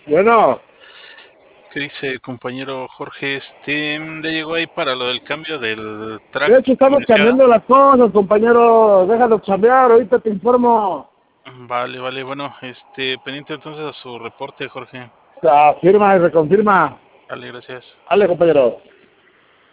Bueno, ¿Qué dice compañero Jorge? Le llegó ahí para lo del cambio del track de hecho que me estamos decía. cambiando las cosas, compañero. Déjalo chambear, ahorita te informo. Vale, vale, bueno, pendiente entonces a su reporte, Jorge. Firma y reconfirma. Vale, gracias. Dale, compañero.